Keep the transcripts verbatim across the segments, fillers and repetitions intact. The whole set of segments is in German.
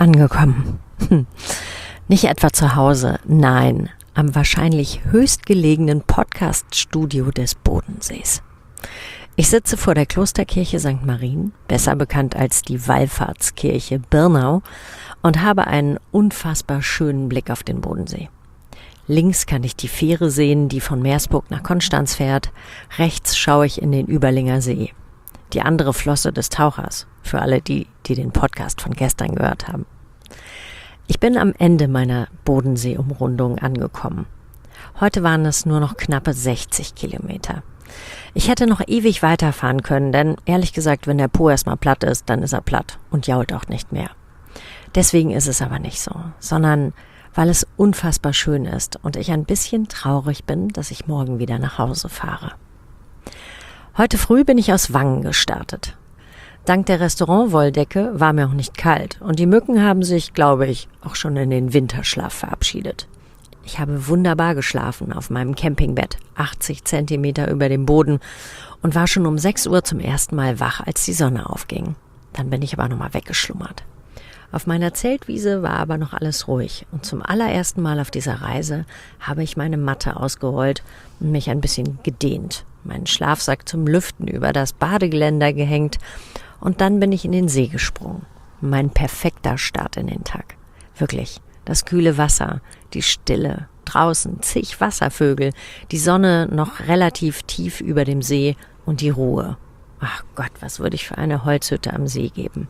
Angekommen. Hm. Nicht etwa zu Hause, nein, am wahrscheinlich höchstgelegenen Podcast-Studio des Bodensees. Ich sitze vor der Klosterkirche Sankt Marien, besser bekannt als die Wallfahrtskirche Birnau, und habe einen unfassbar schönen Blick auf den Bodensee. Links kann ich die Fähre sehen, die von Meersburg nach Konstanz fährt. Rechts schaue ich in den Überlinger See. Die andere Flosse des Tauchers, für alle die, die den Podcast von gestern gehört haben. Ich bin am Ende meiner Bodensee-Umrundung angekommen. Heute waren es nur noch knappe sechzig Kilometer. Ich hätte noch ewig weiterfahren können, denn ehrlich gesagt, wenn der Po erstmal platt ist, dann ist er platt und jault auch nicht mehr. Deswegen ist es aber nicht so, sondern weil es unfassbar schön ist und ich ein bisschen traurig bin, dass ich morgen wieder nach Hause fahre. Heute früh bin ich aus Wangen gestartet. Dank der Restaurant-Wolldecke war mir auch nicht kalt und die Mücken haben sich, glaube ich, auch schon in den Winterschlaf verabschiedet. Ich habe wunderbar geschlafen auf meinem Campingbett, achtzig Zentimeter über dem Boden, und war schon um sechs Uhr zum ersten Mal wach, als die Sonne aufging. Dann bin ich aber nochmal weggeschlummert. Auf meiner Zeltwiese war aber noch alles ruhig und zum allerersten Mal auf dieser Reise habe ich meine Matte ausgerollt und mich ein bisschen gedehnt, meinen Schlafsack zum Lüften über das Badegeländer gehängt und dann bin ich in den See gesprungen. Mein perfekter Start in den Tag. Wirklich, das kühle Wasser, die Stille, draußen zig Wasservögel, die Sonne noch relativ tief über dem See und die Ruhe. Ach Gott, was würde ich für eine Holzhütte am See geben.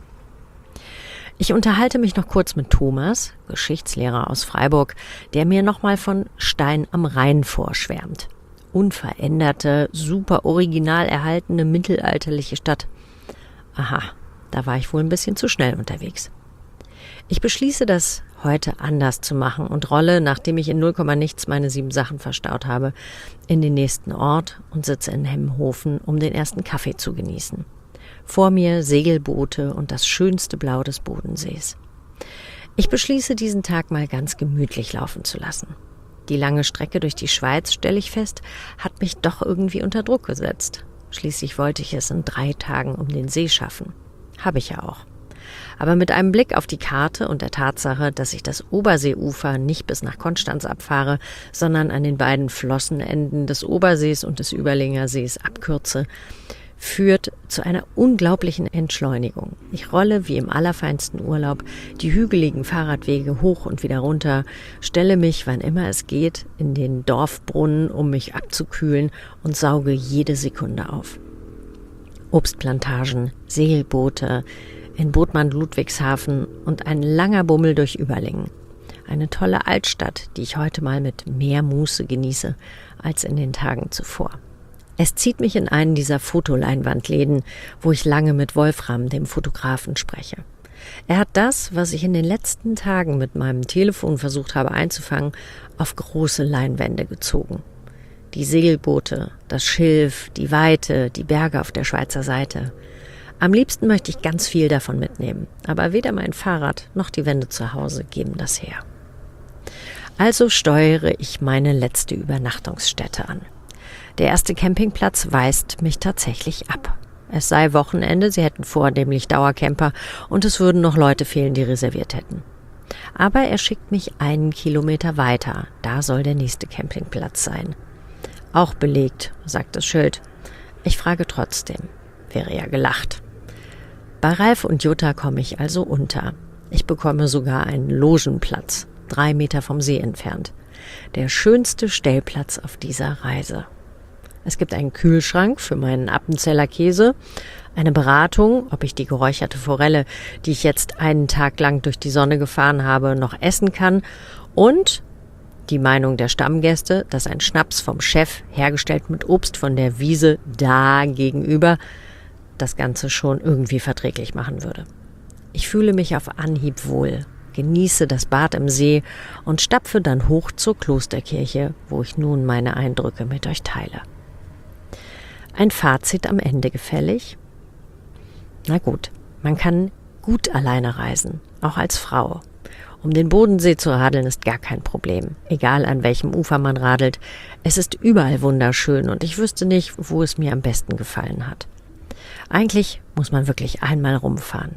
Ich unterhalte mich noch kurz mit Thomas, Geschichtslehrer aus Freiburg, der mir nochmal von Stein am Rhein vorschwärmt. Unveränderte, super original erhaltene mittelalterliche Stadt. Aha, da war ich wohl ein bisschen zu schnell unterwegs. Ich beschließe, das heute anders zu machen und rolle, nachdem ich in null Komma nichts meine sieben Sachen verstaut habe, in den nächsten Ort und sitze in Hemmenhofen, um den ersten Kaffee zu genießen. Vor mir Segelboote und das schönste Blau des Bodensees. Ich beschließe, diesen Tag mal ganz gemütlich laufen zu lassen. Die lange Strecke durch die Schweiz, stelle ich fest, hat mich doch irgendwie unter Druck gesetzt. Schließlich wollte ich es in drei Tagen um den See schaffen. Habe ich ja auch. Aber mit einem Blick auf die Karte und der Tatsache, dass ich das Oberseeufer nicht bis nach Konstanz abfahre, sondern an den beiden Flossenenden des Obersees und des Überlinger Sees abkürze, führt zu einer unglaublichen Entschleunigung. Ich rolle wie im allerfeinsten Urlaub die hügeligen Fahrradwege hoch und wieder runter, stelle mich, wann immer es geht, in den Dorfbrunnen, um mich abzukühlen und sauge jede Sekunde auf. Obstplantagen, Segelboote, in Bodman Ludwigshafen und ein langer Bummel durch Überlingen. Eine tolle Altstadt, die ich heute mal mit mehr Muße genieße als in den Tagen zuvor. Es zieht mich in einen dieser Fotoleinwandläden, wo ich lange mit Wolfram, dem Fotografen, spreche. Er hat das, was ich in den letzten Tagen mit meinem Telefon versucht habe einzufangen, auf große Leinwände gezogen. Die Segelboote, das Schilf, die Weite, die Berge auf der Schweizer Seite. Am liebsten möchte ich ganz viel davon mitnehmen, aber weder mein Fahrrad noch die Wände zu Hause geben das her. Also steuere ich meine letzte Übernachtungsstätte an. Der erste Campingplatz weist mich tatsächlich ab. Es sei Wochenende, sie hätten vornehmlich Dauercamper und es würden noch Leute fehlen, die reserviert hätten. Aber er schickt mich einen Kilometer weiter, da soll der nächste Campingplatz sein. Auch belegt, sagt das Schild. Ich frage trotzdem, wäre ja gelacht. Bei Ralf und Jutta komme ich also unter. Ich bekomme sogar einen Logenplatz, drei Meter vom See entfernt. Der schönste Stellplatz auf dieser Reise. Es gibt einen Kühlschrank für meinen Appenzeller Käse, eine Beratung, ob ich die geräucherte Forelle, die ich jetzt einen Tag lang durch die Sonne gefahren habe, noch essen kann und die Meinung der Stammgäste, dass ein Schnaps vom Chef, hergestellt mit Obst von der Wiese da gegenüber, das Ganze schon irgendwie verträglich machen würde. Ich fühle mich auf Anhieb wohl, genieße das Bad im See und stapfe dann hoch zur Klosterkirche, wo ich nun meine Eindrücke mit euch teile. Ein Fazit am Ende gefällig? Na gut, man kann gut alleine reisen, auch als Frau. Um den Bodensee zu radeln ist gar kein Problem, egal an welchem Ufer man radelt. Es ist überall wunderschön und ich wüsste nicht, wo es mir am besten gefallen hat. Eigentlich muss man wirklich einmal rumfahren.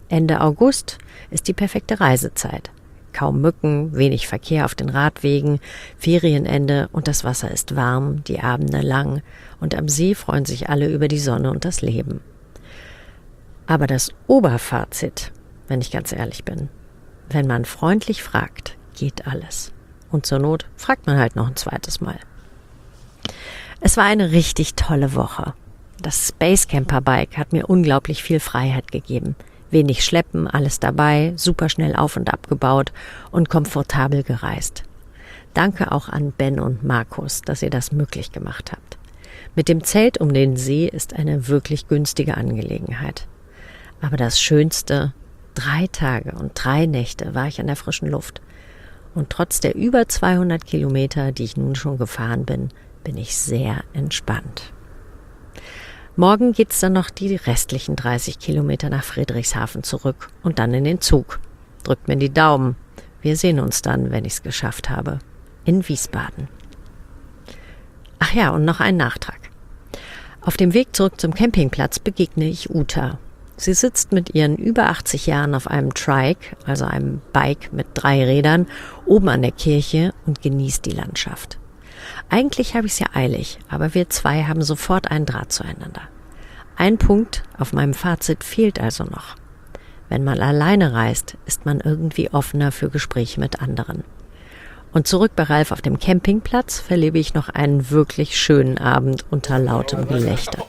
Ende August ist die perfekte Reisezeit. Kaum Mücken, wenig Verkehr auf den Radwegen, Ferienende und das Wasser ist warm, die Abende lang und am See freuen sich alle über die Sonne und das Leben. Aber das Oberfazit, wenn ich ganz ehrlich bin, wenn man freundlich fragt, geht alles. Und zur Not fragt man halt noch ein zweites Mal. Es war eine richtig tolle Woche. Das Space Camper Bike hat mir unglaublich viel Freiheit gegeben. Wenig Schleppen, alles dabei, super schnell auf- und abgebaut und komfortabel gereist. Danke auch an Ben und Markus, dass ihr das möglich gemacht habt. Mit dem Zelt um den See ist eine wirklich günstige Angelegenheit. Aber das Schönste, drei Tage und drei Nächte war ich an der frischen Luft. Und trotz der über zweihundert Kilometer, die ich nun schon gefahren bin, bin ich sehr entspannt. Morgen geht's dann noch die restlichen dreißig Kilometer nach Friedrichshafen zurück und dann in den Zug. Drückt mir die Daumen. Wir sehen uns dann, wenn ich's geschafft habe, in Wiesbaden. Ach ja, und noch ein Nachtrag. Auf dem Weg zurück zum Campingplatz begegne ich Uta. Sie sitzt mit ihren über achtzig Jahren auf einem Trike, also einem Bike mit drei Rädern, oben an der Kirche und genießt die Landschaft. Eigentlich habe ich es ja eilig, aber wir zwei haben sofort einen Draht zueinander. Ein Punkt auf meinem Fazit fehlt also noch. Wenn man alleine reist, ist man irgendwie offener für Gespräche mit anderen. Und zurück bei Ralf auf dem Campingplatz verlebe ich noch einen wirklich schönen Abend unter lautem Gelächter.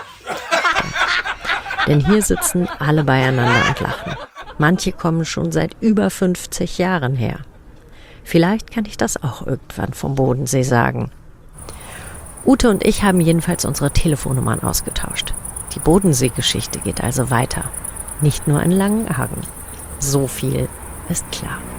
Denn hier sitzen alle beieinander und lachen. Manche kommen schon seit über fünfzig Jahren her. Vielleicht kann ich das auch irgendwann vom Bodensee sagen. Ute und ich haben jedenfalls unsere Telefonnummern ausgetauscht. Die Bodensee-Geschichte geht also weiter. Nicht nur in Langenhagen. So viel ist klar.